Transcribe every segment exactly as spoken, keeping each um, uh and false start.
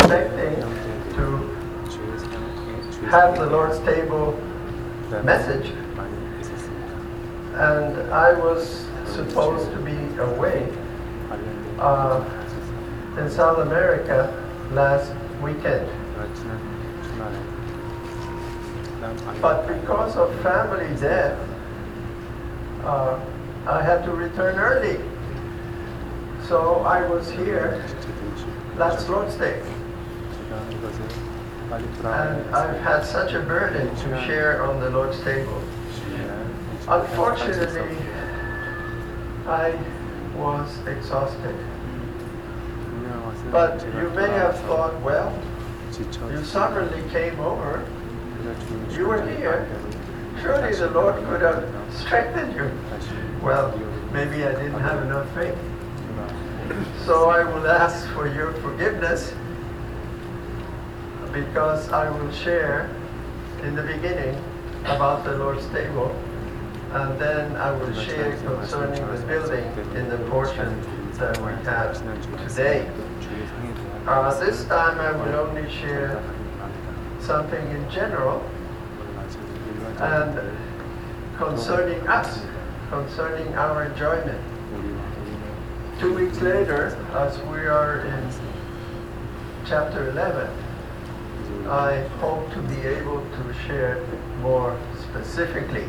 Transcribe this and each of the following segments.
expecting to have the Lord's table message, and I was supposed to be away uh, in South America last weekend. But because of family death, uh, I had to return early. So I was here last Lord's Day. And I've had such a burden to share on the Lord's table. Unfortunately, I was exhausted. But you may have thought, well, you sovereignly came over. You were here. Surely the Lord could have strengthened you. Well, maybe I didn't have enough faith. So I will ask for your forgiveness, because I will share in the beginning about the Lord's table, and then I will share concerning the building in the portion that we have today. Uh, this time I will only share something in general and concerning us, concerning our enjoyment. Two weeks later, as we are in chapter eleven, I hope to be able to share more specifically.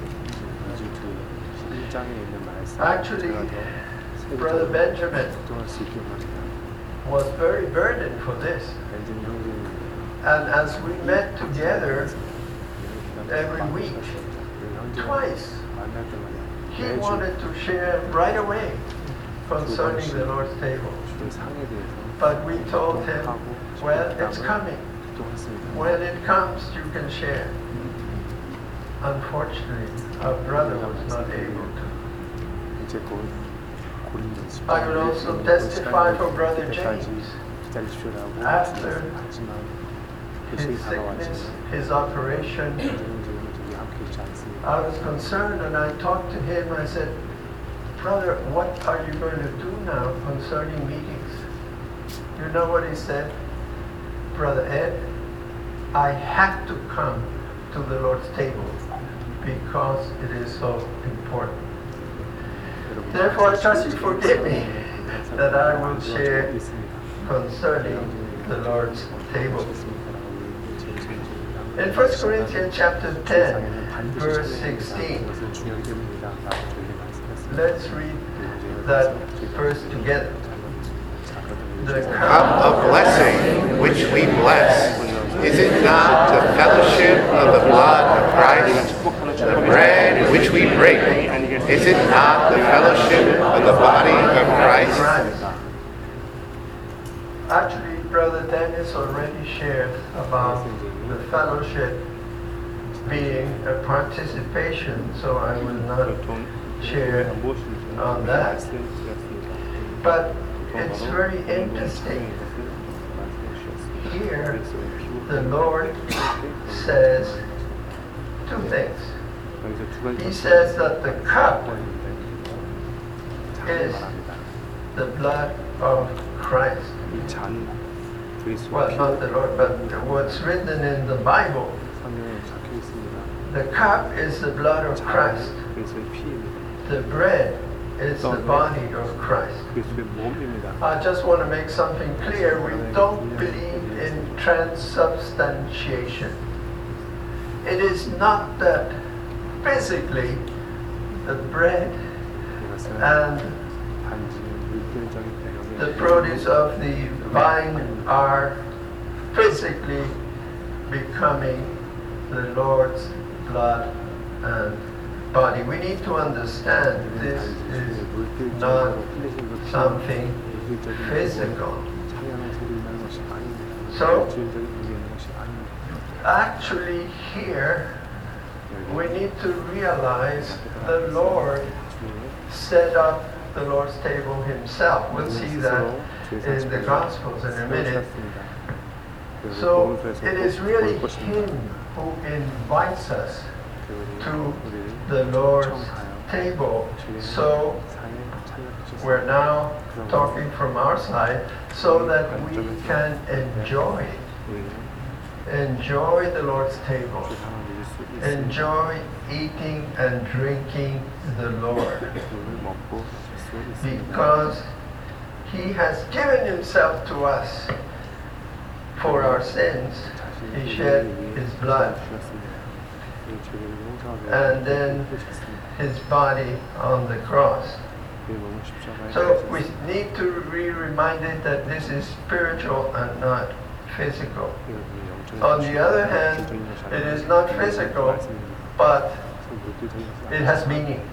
Actually, Brother Benjamin was very burdened for this. And as we met together every week, twice, he wanted to share right away concerning the Lord's table. But we told him, well, it's coming. When it comes, you can share. Unfortunately, our brother was not able to. I will also testify for Brother James. After his sickness, his operation, I was concerned, and I talked to him. I said, brother, what are you going to do now concerning meetings? You know what he said? Brother Ed, I have to come to the Lord's table because it is so important. Therefore, I trust you forgive me that I will share concerning the Lord's table. In First Corinthians chapter ten, verse sixteen, let's read that verse together. The cup of blessing which we bless, is it not the fellowship of the blood of Christ? The bread which we break, is it not the fellowship of the body of Christ? Actually, Brother Dennis already shared about the fellowship being a participation, so I will not share on that. But it's very interesting. Here, the Lord says two things. He says that the cup is the blood of Christ. Well, not the Lord, but what's written in the Bible. The cup is the blood of Christ. The bread is the body of Christ. I just want to make something clear. We don't believe in transubstantiation. It is not that physically the bread and the produce of the vine are physically becoming the Lord's blood and body. We need to understand this is not something physical. So, actually here, we need to realize the Lord set up the Lord's table himself. We'll see that in the Gospels in a minute. So, it is really him who invites us to the Lord's table. So we're now talking from our side, so that we can enjoy, enjoy the Lord's table, enjoy eating and drinking the Lord, because He has given Himself to us for our sins. He shed His blood and then His body on the cross. So we need to be reminded that this is spiritual and not physical. On the other hand, it is not physical, but it has meaning.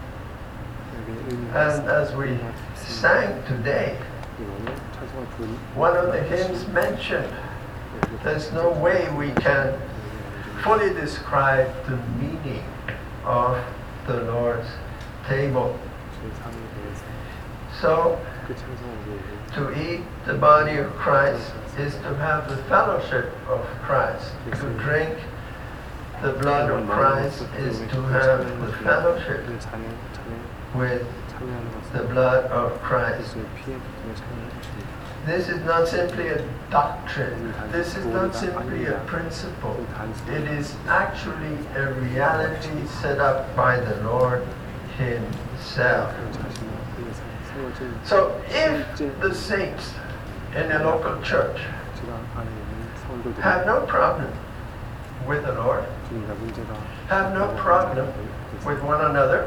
And as we sang today, one of the hymns mentioned, there's no way we can fully describe the meaning of the Lord's table. So, to eat the body of Christ is to have the fellowship of Christ. To drink the blood of Christ is to have the fellowship with the blood of Christ. This is not simply a doctrine. This is not simply a principle. It is actually a reality set up by the Lord Himself. So if the saints in a local church have no problem with the Lord, have no problem with one another,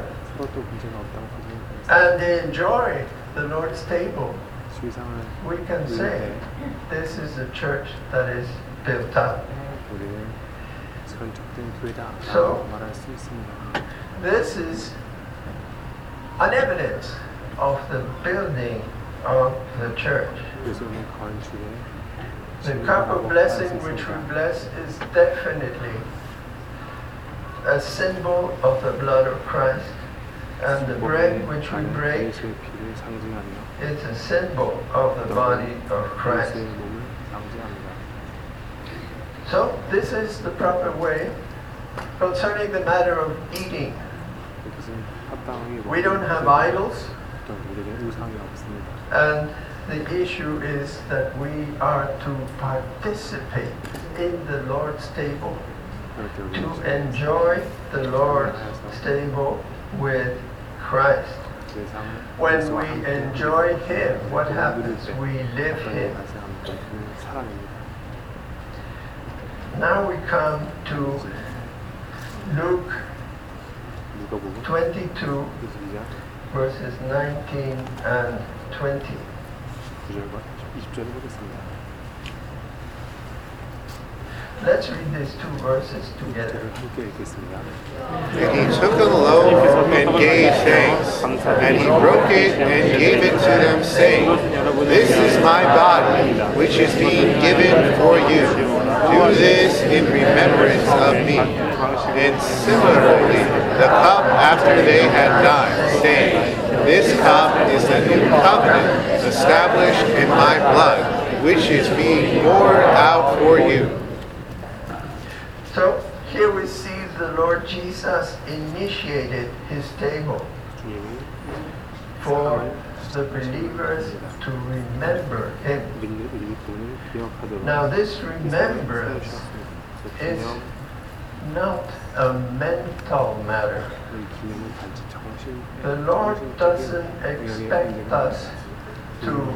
and they enjoy the Lord's table, we can say this is a church that is built up. So this is an evidence of the building of the church. The cup of blessing which we bless is definitely a symbol of the blood of Christ, and the bread which we break is a symbol of the body of Christ. So this is the proper way concerning the matter of eating. We don't have idols, and the issue is that we are to participate in the Lord's table, to enjoy the Lord's table with Christ. When we enjoy Him, what happens? We live Him. Now we come to Luke twenty-two, verses nineteen and twenty. Let's read these two verses together. And he took a loaf and gave thanks, and he broke it and gave it to them, saying, This is my body, which is being given for you. Do this in remembrance of me. And similarly, the cup after they had dined, saying, This cup is the new covenant established in my blood, which is being poured out for you. So here we see the Lord Jesus initiated His table for the believers to remember Him. Now this remembrance is not a mental matter. The Lord doesn't expect us to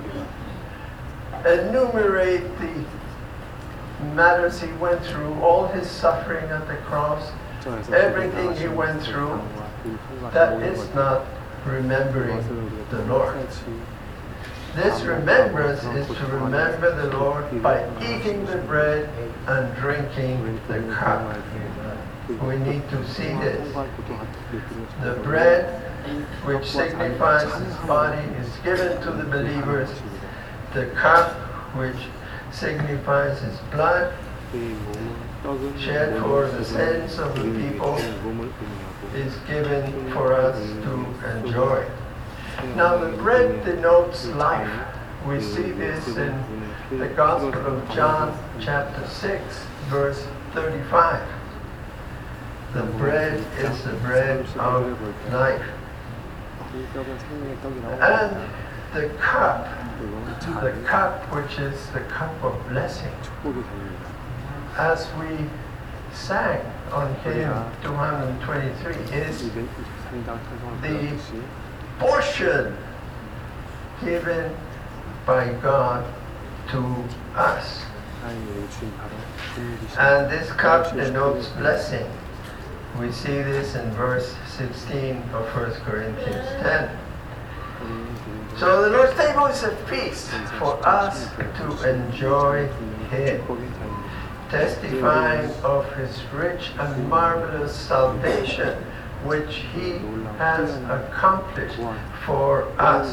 enumerate the matters He went through, all His suffering at the cross, everything He went through. That is not remembering the Lord. This remembrance is to remember the Lord by eating the bread and drinking the cup. We need to see this. The bread, which signifies His body, is given to the believers. The cup, which signifies His blood, shed for the sins of the people, is given for us to enjoy. Now the bread denotes life. We see this in the Gospel of John chapter six, verse thirty-five. The bread is the bread of life. And the cup, 그리고 the 잔, cup which is the cup of blessing. 축복의 잔입니다. As we sang on hymn two twenty-three, is 이백이십삼 장 찬송을 the 불렀듯이 portion given by God to us. 하나님이 주신 바로 분이신 And this cup denotes blessing. We see this in verse sixteen of First Corinthians ten. So the Lord's table is a feast for us to enjoy Him, testifying of His rich and marvelous salvation, which He has accomplished for us.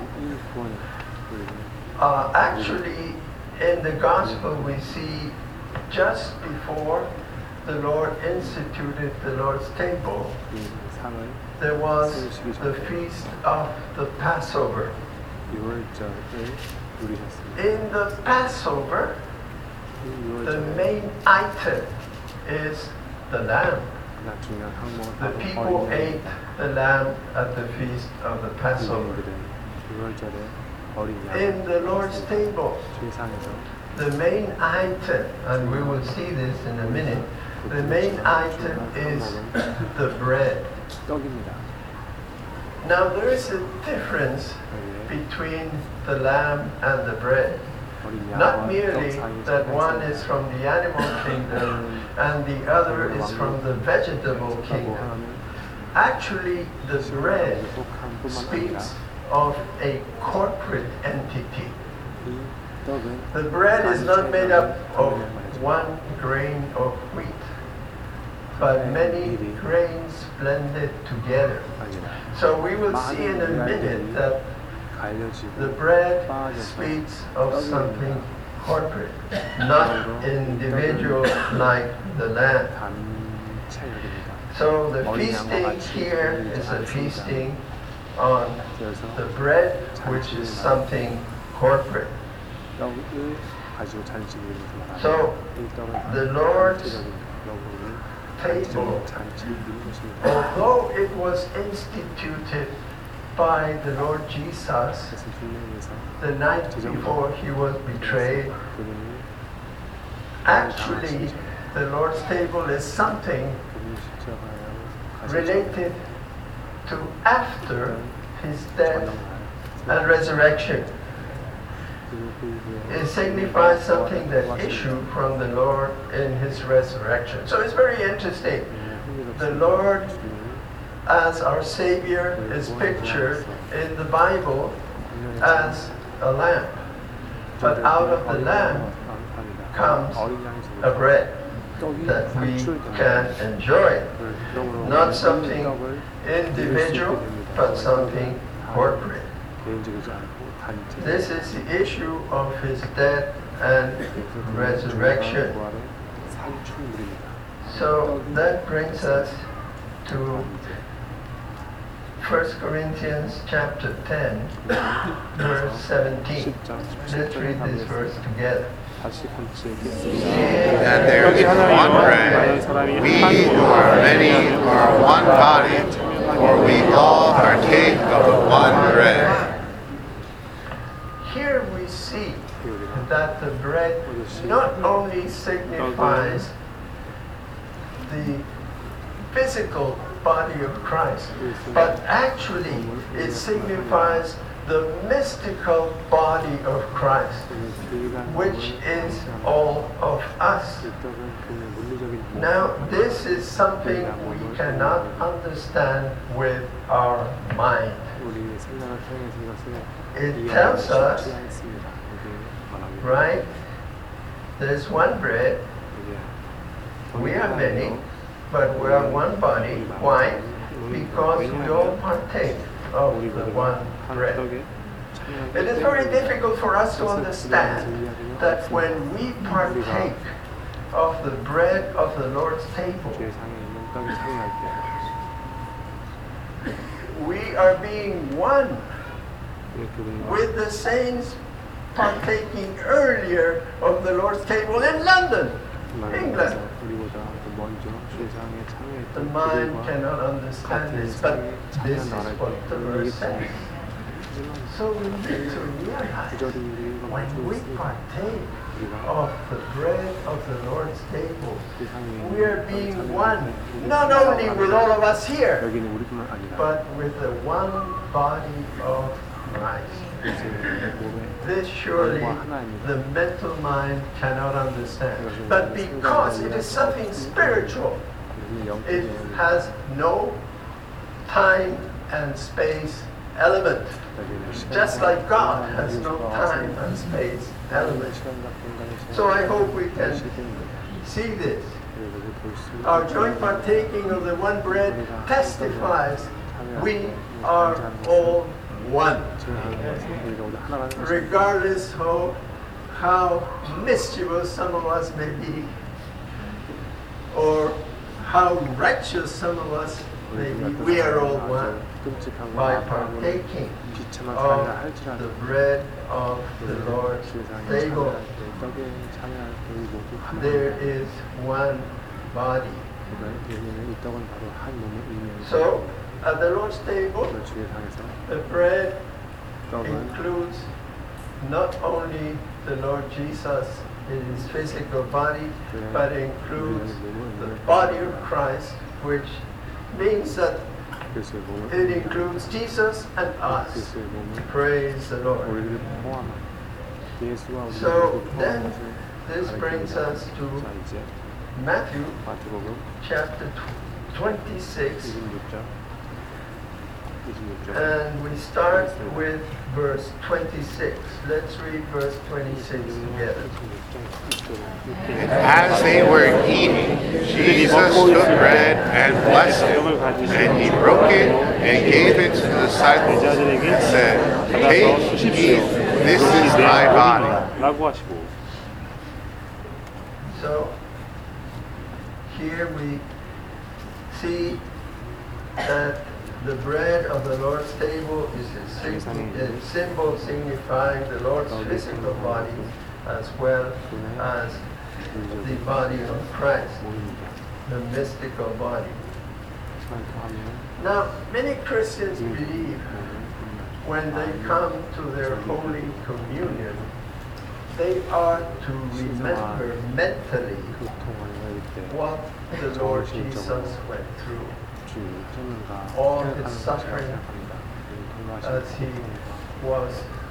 Uh, actually, in the Gospel, we see just before the Lord instituted the Lord's table, there was the feast of the Passover. In the Passover, the main item is the lamb. The people ate the lamb at the feast of the Passover. In the Lord's table, the main item, and we will see this in a minute, the main item is the bread. Now there is a difference between the lamb and the bread. Not merely that one is from the animal kingdom and the other is from the vegetable kingdom. Actually, the bread speaks of a corporate entity. The bread is not made up of one grain of wheat, but many grains blended together. So we will see in a minute that the bread speaks of something corporate, not individual like the lamb. So the feasting here is a feasting on the bread, which is something corporate. So the Lord's table, although it was instituted by the Lord Jesus the night before He was betrayed, actually the Lord's table is something related to after His death and resurrection. It signifies something that issued from the Lord in His resurrection. So it's very interesting. The Lord as our Savior is pictured in the Bible as a lamb. But out of the lamb comes a bread that we can enjoy. Not something individual, but something corporate. This is the issue of His death and resurrection. So that brings us to First Corinthians chapter ten, verse seventeen. Let's read this verse together. That there is one bread, we who are many are one body, for we all partake of the one bread. Here we see that the bread not only signifies the physical body of Christ, but actually it signifies the mystical body of Christ, which is all of us. Now, this is something we cannot understand with our mind. It tells us, right, there's one bread, we are many, but we are one body. Why? Because we all partake of the one bread. It is very difficult for us to understand that when we partake of the bread of the Lord's table, we are being one with the saints partaking earlier of the Lord's table in London, England. The mind cannot understand this, but this is what the verse says. 하지만 So we need to realize 부절히 우리가 when 가지고 we 있으니까 partake 우리가 of the bread of the Lord's table, 세상에 we are being one, not only with all of us here, 여기는 우리뿐만 아니라 but with the one body of Christ. 그래서 몸에 This surely the mental mind cannot understand. But because it is something spiritual, it has no time and space element. Just like God has no time and space element. So I hope we can see this. Our joint partaking of the one bread testifies we are all one. Regardless of how mischievous some of us may be, or how righteous some of us may be, we are all one by partaking of the bread of the Lord's table. There is one body. So, at the Lord's table, the bread includes not only the Lord Jesus in his physical body, but includes the body of Christ, which means that it includes Jesus and us. Praise the Lord. So then this brings us to Matthew chapter twenty-six. And we start with verse twenty-six. Let's read verse twenty-six together. And as they were eating, Jesus took bread and blessed it, and he broke it and gave it to the disciples and said, "Take, eat, this is my body." 라고 하시고 So here we see that the bread of the Lord's table is a, sig- a symbol signifying the Lord's physical body as well as the body of Christ, the mystical body. Now, many Christians believe when they come to their Holy Communion, they are to remember mentally what the Lord Jesus went through. All his suffering as he was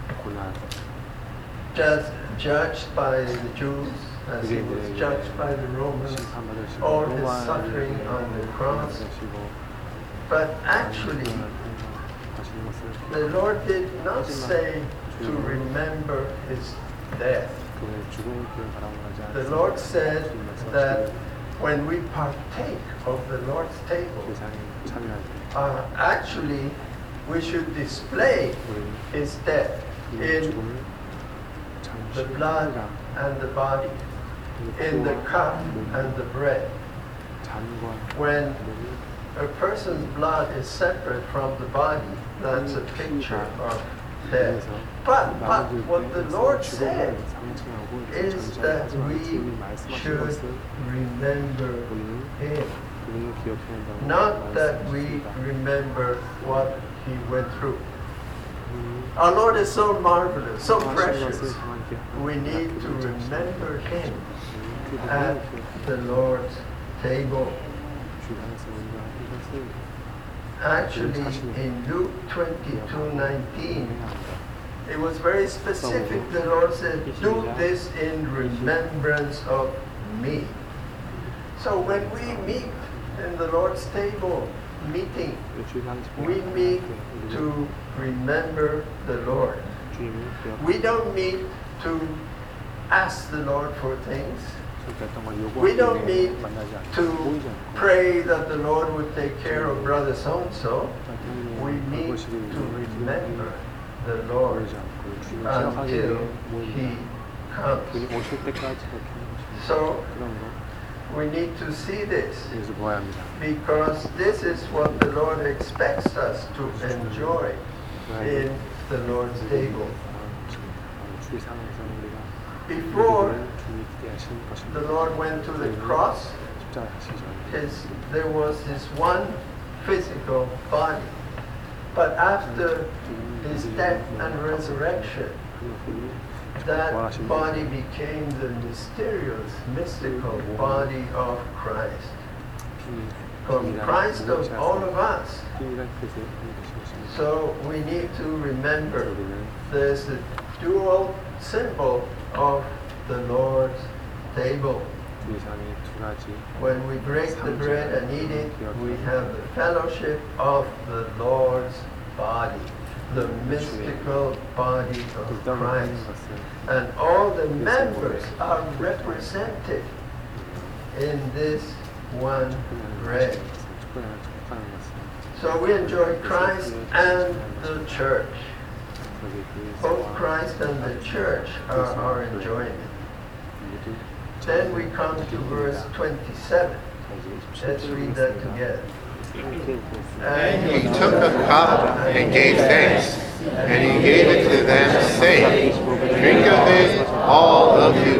just judged by the Jews, as he was judged by the Romans, all his suffering on the cross. But actually, the Lord did not say to remember his death. The Lord said that when we partake of the Lord's table, uh, actually we should display his death in the blood and the body, in the cup and the bread. When a person's blood is separate from the body, that's a picture of death. But, but what the Lord said is that we should remember him. Not that we remember what he went through. Our Lord is so marvelous, so precious. We need to remember him at the Lord's table. Actually, in Luke twenty-two nineteen, it was very specific. The Lord said, "Do this in remembrance of me." So when we meet in the Lord's table meeting, we meet to remember the Lord. We don't meet to ask the Lord for things. We don't need to pray that the Lord would take care of brother so-and-so. We need to remember the Lord until he comes. So we need to see this, because this is what the Lord expects us to enjoy in the Lord's table. Before the Lord went to the cross, his, there was his one physical body. But after his death and resurrection, that body became the mysterious, mystical body of Christ, comprised of all of us. So we need to remember there's the dual symbol of the Lord's table. When we break the bread and eat it, we have the fellowship of the Lord's body, the mystical body of Christ. And all the members are represented in this one bread. So we enjoy Christ and the church. Both Christ and the church are our enjoyment. Then we come to verse twenty-seven. Let's read that together. And he took a cup and gave thanks, and he gave it to them, saying, Drink of it, all of you.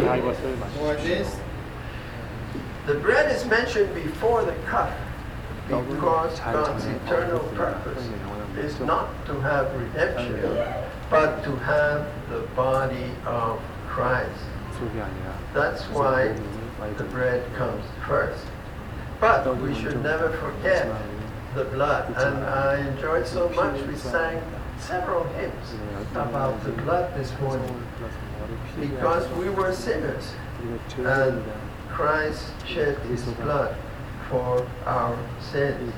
The bread is mentioned before the cup because God's eternal purpose is not to have redemption, but to have the body of Christ. That's why the bread comes first. But we should never forget the blood. And I enjoyed so much, we sang several hymns about the blood this morning. Because we were sinners. And Christ shed his blood for our sins.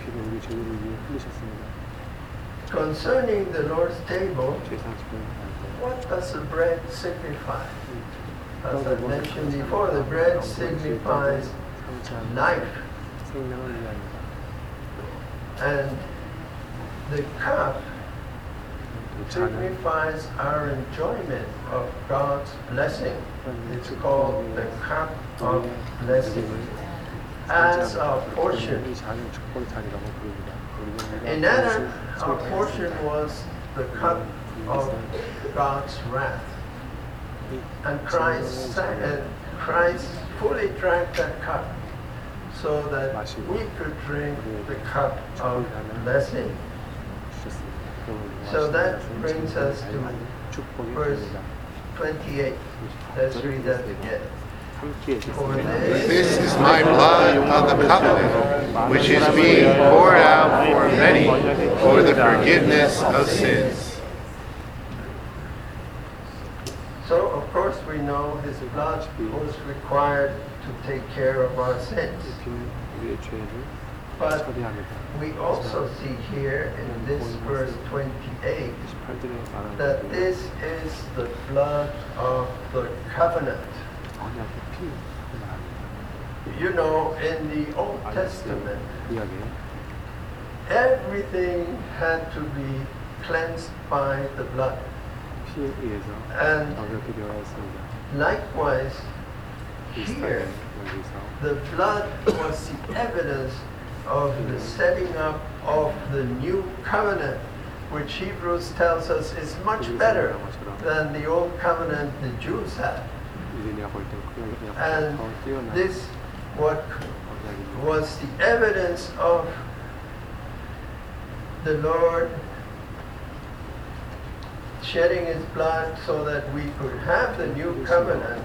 Concerning the Lord's table, what does the bread signify? As I mentioned before, the bread signifies life. And the cup signifies our enjoyment of God's blessing. It's called the cup of blessing as our portion. In Adam, our portion was the cup of God's wrath. And Christ, sang, and Christ fully drank that cup so that we could drink the cup of blessing. So that brings us to verse twenty-eight. Let's read that together. For this, This is my blood of the covenant, which is being poured out for many for the forgiveness of sins. So, of course, we know his blood was required to take care of our sins. But we also see here in this verse twenty-eight that this is the blood of the covenant. You know, in the Old Testament, everything had to be cleansed by the blood. And likewise, here, the blood was the evidence of the setting up of the new covenant, which Hebrews tells us is much better than the old covenant the Jews had. And this what was the evidence of the Lord shedding his blood so that we could have the new covenant,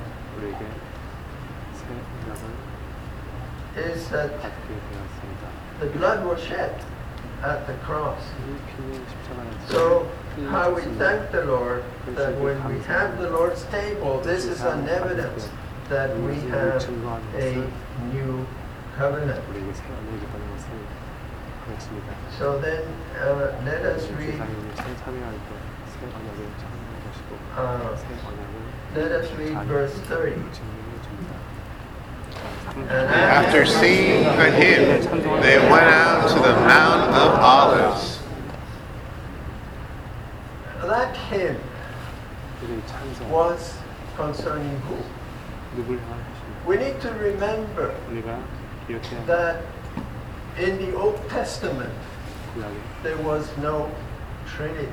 is that the blood was shed at the cross. So how we thank the Lord that when we have the Lord's table, this is an evidence that we have a new covenant. So then uh, let us read uh, let us read verse thirty. After singing a hymn, they went out to the Mount of Olives. That hymn was concerning who? We need to remember that in the Old Testament there was no Trinity.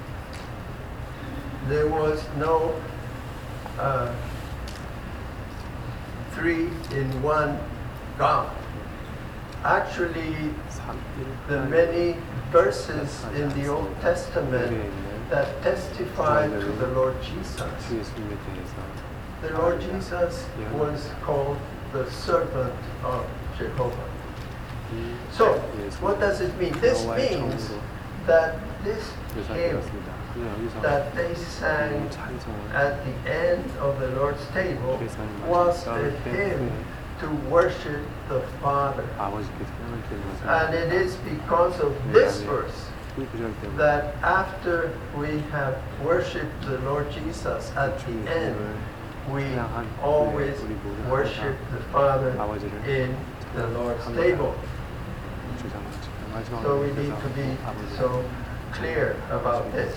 There was no uh, three in one God. actually 삼, the 일, many verses in the Old Testament that testify to the Lord Jesus. 주 예수님에 대해서 The Lord Jesus was called the servant of Jehovah. 이 So, 예수님 what does it mean? This 여호와의 means 종으로 that this hymn 묘사되었습니다. 그냥 여기서 that they sang 이 찬송을 at the end of the Lord's table was a hymn to worship the Father. 아버지께 찬양을 드리는 것을 And it is because of this verse 이 구절 때문에 that after we have worshipped the Lord Jesus at the end, we always worship the Father in the Lord's table. 주장을 지금 마지막으로 So we need to be so clear about this.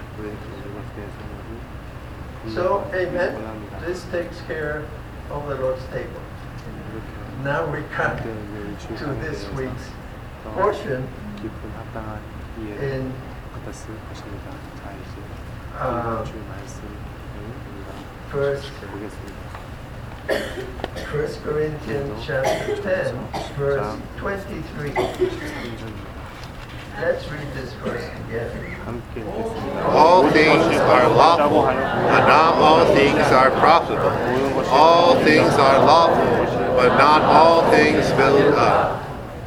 So, amen. This takes care of the Lord's table. Now we come to this week's portion 깊은 합당한 이해를 in 갖다 쓸 것입니다. 자 이제 uh, 이번 주 말씀을 우리가 First, 보겠습니다. First Corinthians chapter ten, verse twenty-three. Let's read this verse together. 함께 읽겠습니다. All things are lawful, but not all things are profitable. All things are lawful, but not all things build up.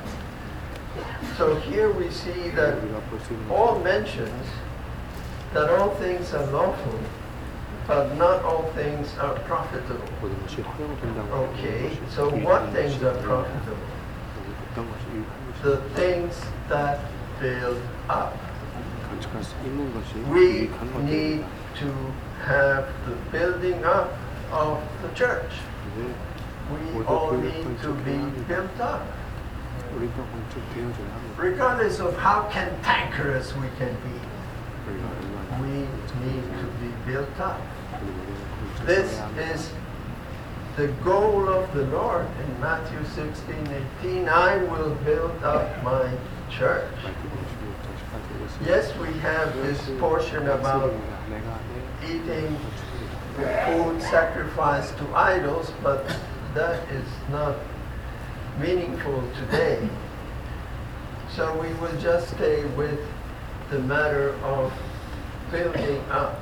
So here we see that 우리가 볼 수 있는 Paul mentions that all things are lawful, but not all things are profitable. 모든 것이 허용된다고 Okay, so what things are profitable? 어떤 것이 유익한 것이 The things that build up. 간직할 수 있는 것이 We 유익한 need 것들입니다. to have the building up of the church. 이제 We all need to be built up, 우리가 건축되어져야 합니다. regardless of how cantankerous we can be. 우리가 얼마나 We need to be built up. 그리고 우리는 This 건축해야 합니다. is the goal of the Lord in Matthew sixteen eighteen. I will build up my church. Yes, we have this portion about eating food sacrificed to idols, but that is not meaningful today. So we will just stay with the matter of building up.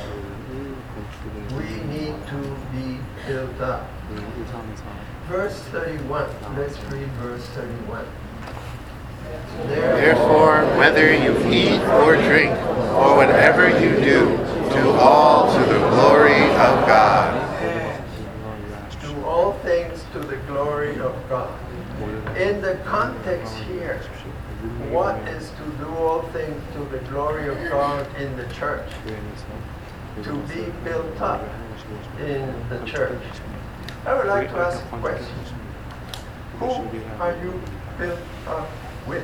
We need to be built up. Verse thirty-one. Let's read verse thirty-one. Therefore, whether you eat or drink, or whatever you do, do all to the glory of God. Do all things to the glory of God. In the context here, what is to do all things to the glory of God in the church? To be built up in the church. I would like to ask a question. Who are you built up with?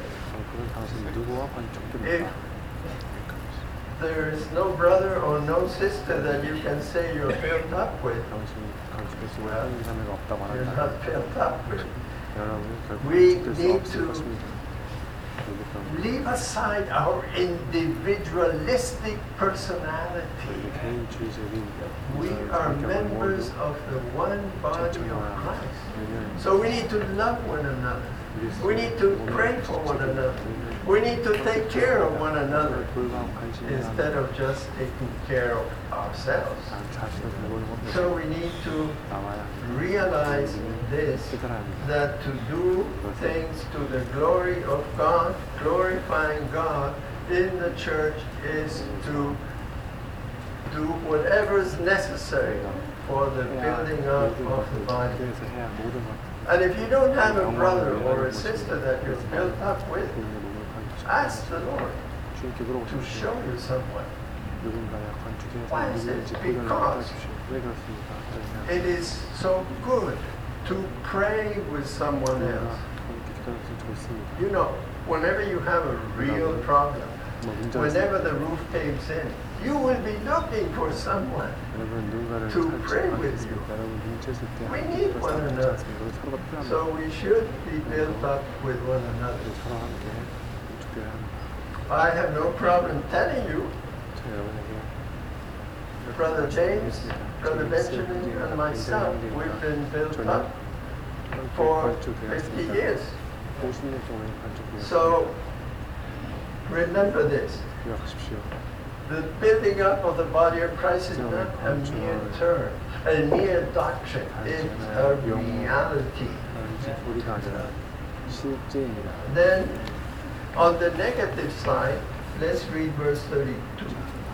If there is no brother or no sister that you can say you're built up with, well, you're not built up with. We need to leave aside our individualistic personality. We are members of the one body of Christ. So we need to love one another. We need to pray for one another. We need to take care of one another instead of just taking care of ourselves. So we need to realize this, that to do things to the glory of God, glorifying God in the church, is to do whatever is necessary for the building up of the body. And if you don't have a brother or a sister that you're built up with, ask the Lord to show you someone. Why is it? Because it is so good to pray with someone else. You know, whenever you have a real problem, whenever the roof caves in, you will be looking for someone to pray with you. We need one another. So we should be built up with one another. I have no problem telling you, Brother James, Brother Benjamin, and myself, we've been built up for fifty years. 오십 년 동안 간척되었습니다. So remember this. 기억하십시오. The building up of the body of Christ is not a mere term, a mere doctrine. It's a reality. 우리가 아니라 실제입니다. Then, on the negative side, let's read verse thirty-two.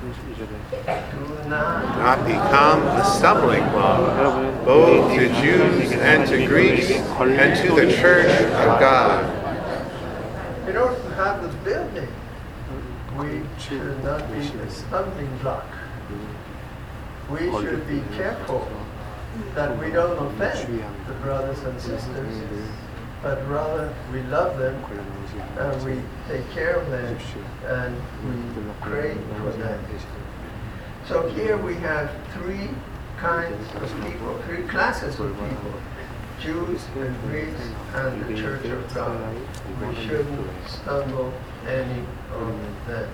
Do not Not become a stumbling block, both to Jews and to Greeks, and to the church of God. In order to have the building, we should not be a stumbling block. We should be careful that we don't offend the brothers and sisters, but rather we love them and we take care of them and we pray for them. So here we have three kinds of people, three classes of people. Jews and Greeks and the Church of God. We shouldn't stumble any of them.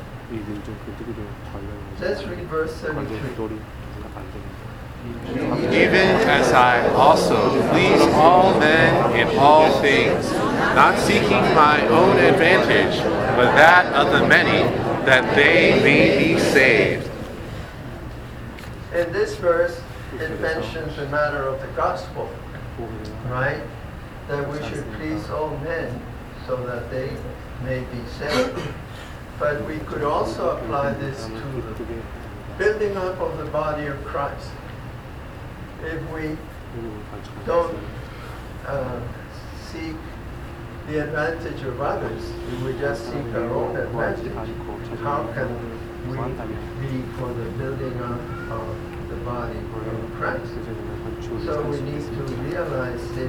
Let's read verse thirty-three. Even as I also please all men in all things, not seeking my own advantage, but that of the many, that they may be saved. In this verse, it mentions the matter of the gospel, right? That we should please all men so that they may be saved. But we could also apply this to the building up of the body of Christ. If we don't uh, seek the advantage of others, if we just seek our own advantage, how can we be for the building up of the body of Christ? So we need to realize this.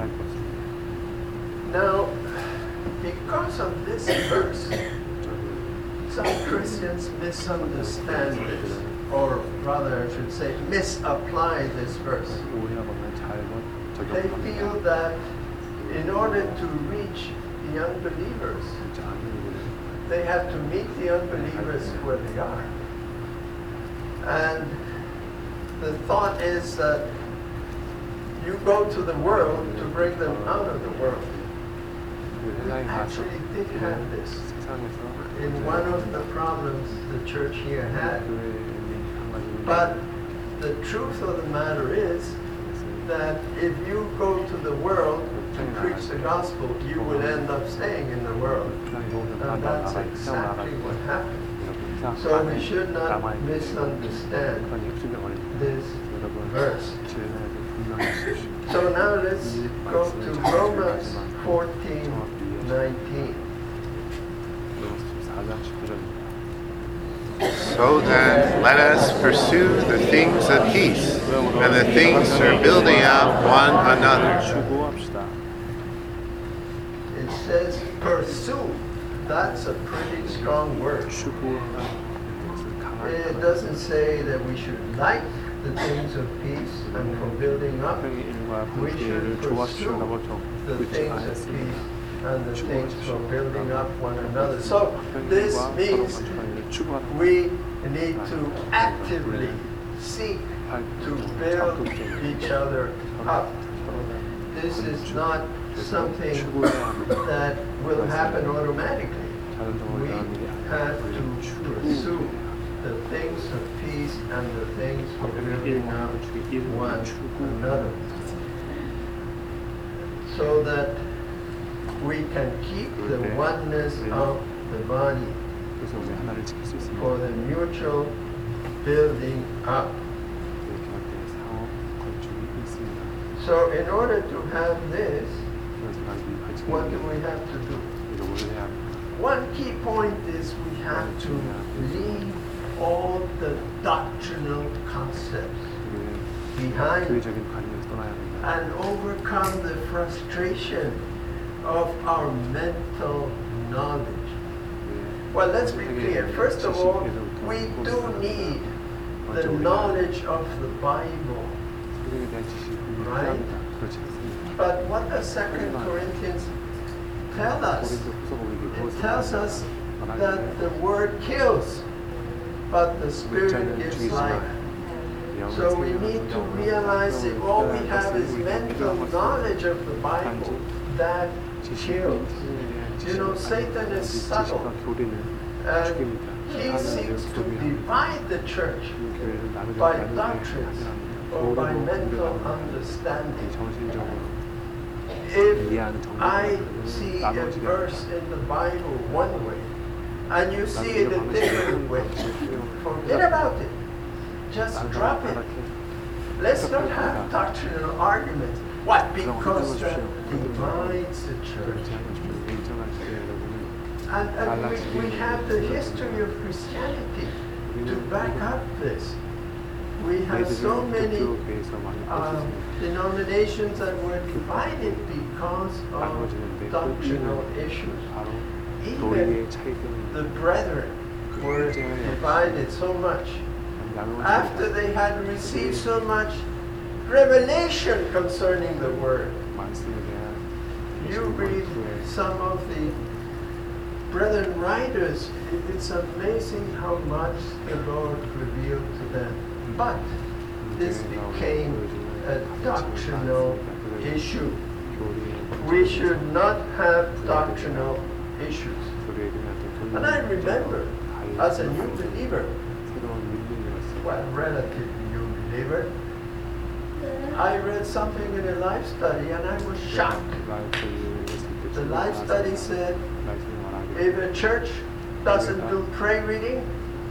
Now, because of this verse, some Christians misunderstand this, or rather I should say misapply this verse. They feel that in order to reach the unbelievers, they have to meet the unbelievers where they are. And the thought is that you go to the world to bring them out of the world. We actually did have this in one of the problems the church here had. But the truth of the matter is that if you go to the world to preach the gospel, you will end up staying in the world. And that's exactly what happened. So we should not misunderstand this verse. So now let's go to Romans fourteen nineteen. So then, let us pursue the things of peace and the things for building up one another. It says pursue. That's a pretty strong word. It doesn't say that we should like the things of peace and for building up. We should pursue the things of peace and the things for building up one another. So this means we need to actively seek to build each other up. This is not something that will happen automatically. We have to pursue the things of peace and the things for building up one another, so that we can keep the oneness of the body for the mutual building up. So in order to have this, what do we have to do? One key point is we have to leave all the doctrinal concepts behind and overcome the frustration of our mental knowledge. Well, let's be clear. First of all, we do need the knowledge of the Bible, right? But what does Second Corinthians tell us? It tells us that the Word kills, but the Spirit gives life. So we need to realize if all we have is mental knowledge of the Bible, that 지식과 killed. 인생에 대한 You know, Satan is 지식과 subtle. 교리는 And 죽입니다. he seeks to divide the church 교회를 나누려 by 나누게 doctrines 하느라는 or by 교리로 mental 분별하는 understanding. 정신적으로 If 이해하는 I 정보를 see a 나눠지게 verse 합니다. in the Bible one way and you see it a 나누려고 하는 different way, 것을 forget about it. Just drop it. Let's not have doctrinal arguments. What? Because that divides the church. And, and we, we have the history of Christianity to back up this. We have so many um, denominations that were divided because of doctrinal issues. Even the brethren were divided so much. After they had received so much revelation concerning the Word, you read some of the brethren writers, it's amazing how much the Lord revealed to them. But this became a doctrinal issue. We should not have doctrinal issues. And I remember, as a new believer, well, relatively new believer, I read something in a life study and I was shocked. The life study said, if a church doesn't do prayer reading,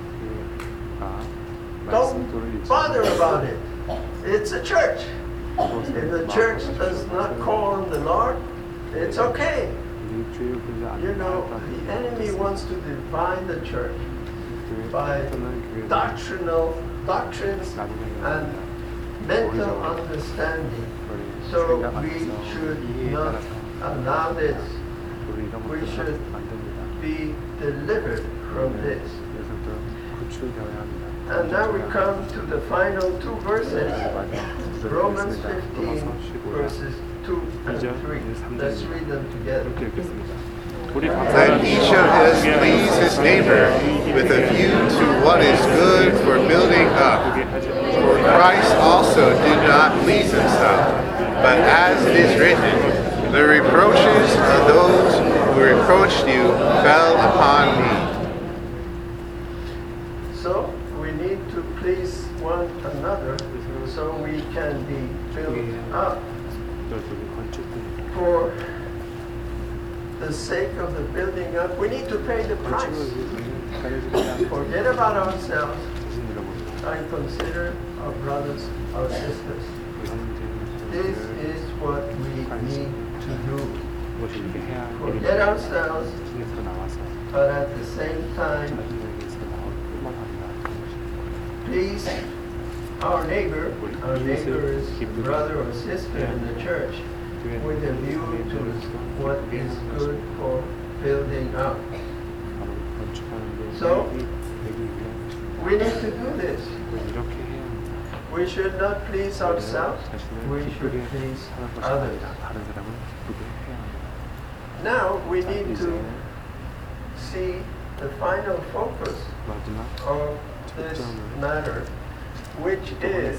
don't bother about it. It's a church. If the church does not call on the Lord, it's okay. You know, the enemy wants to divide the church by doctrinal doctrines and mental understanding. So we should not allow this. We should be delivered from this. And now we come to the final two verses, Romans fifteen, verses two and three. Let's read them together. Let each of us please his neighbor with a view to what is good for building up. For Christ also did not please himself, but as it is written, the reproaches of those who reproached you fell upon me. So we need to please one another so we can be built up. For the sake of the building up, we need to pay the price. Forget about ourselves and consider our brothers, our sisters. This is what we need to do. Forget ourselves, but at the same time, please our neighbor. Our neighbor is brother or sister in the church with a view to what is good for building up. So, we need to do this. We should not please ourselves, we should please others. Now we need to see the final focus of this matter, which is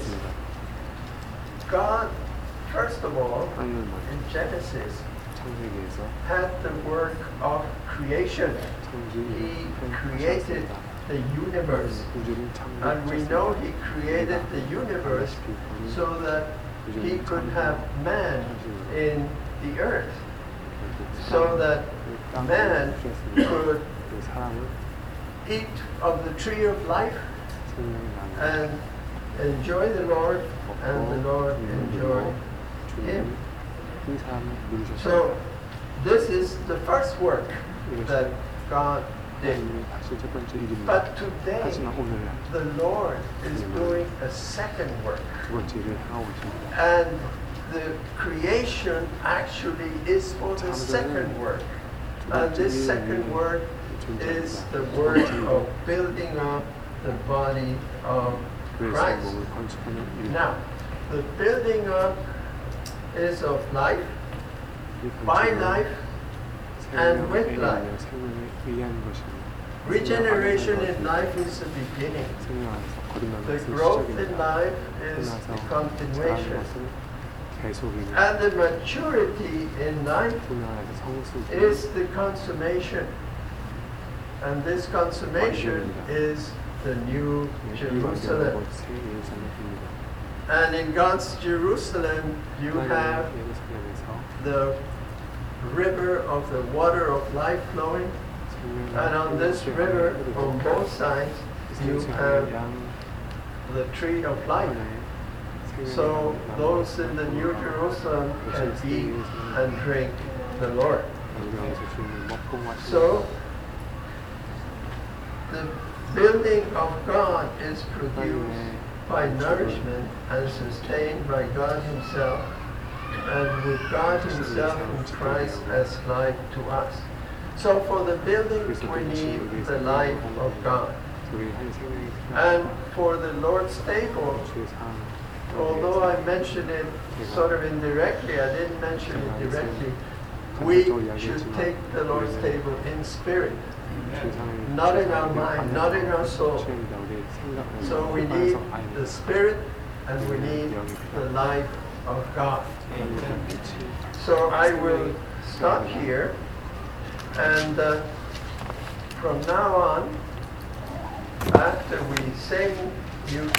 God, first of all, in Genesis, had the work of creation. He created the universe. And we know He created the universe so that He could have man in the earth, so that man could eat of the tree of life and enjoy the Lord, and the Lord enjoy him. So this is the first work that God did. But today, the Lord is doing a second work. And the creation actually is for the second work. And this second work is the work of building up the body of Christ. Now, the building up is of life, by life, and with life. Regeneration in life is the beginning. The growth in life is the continuation. 계속이면 And the maturity in life 우리나라에서 성숙이 is the consummation. And this consummation is the New Jerusalem. 새 예루살렘입니다. And in God's Jerusalem, you have 예루살렘에서 the river of the water of life flowing. And on this river, on both sides, you have the tree of life. So those in the New Jerusalem can eat and drink the Lord. So the building of God is produced by nourishment and sustained by God Himself, and with God Himself in Christ as life to us. So for the building we need the life of God. And for the Lord's table, although I mentioned it sort of indirectly, I didn't mention it directly, we should take the Lord's table in spirit, not in our mind, not in our soul. So we need the Spirit and we need the life of God. So I will stop here, and uh, from now on, after we sing, you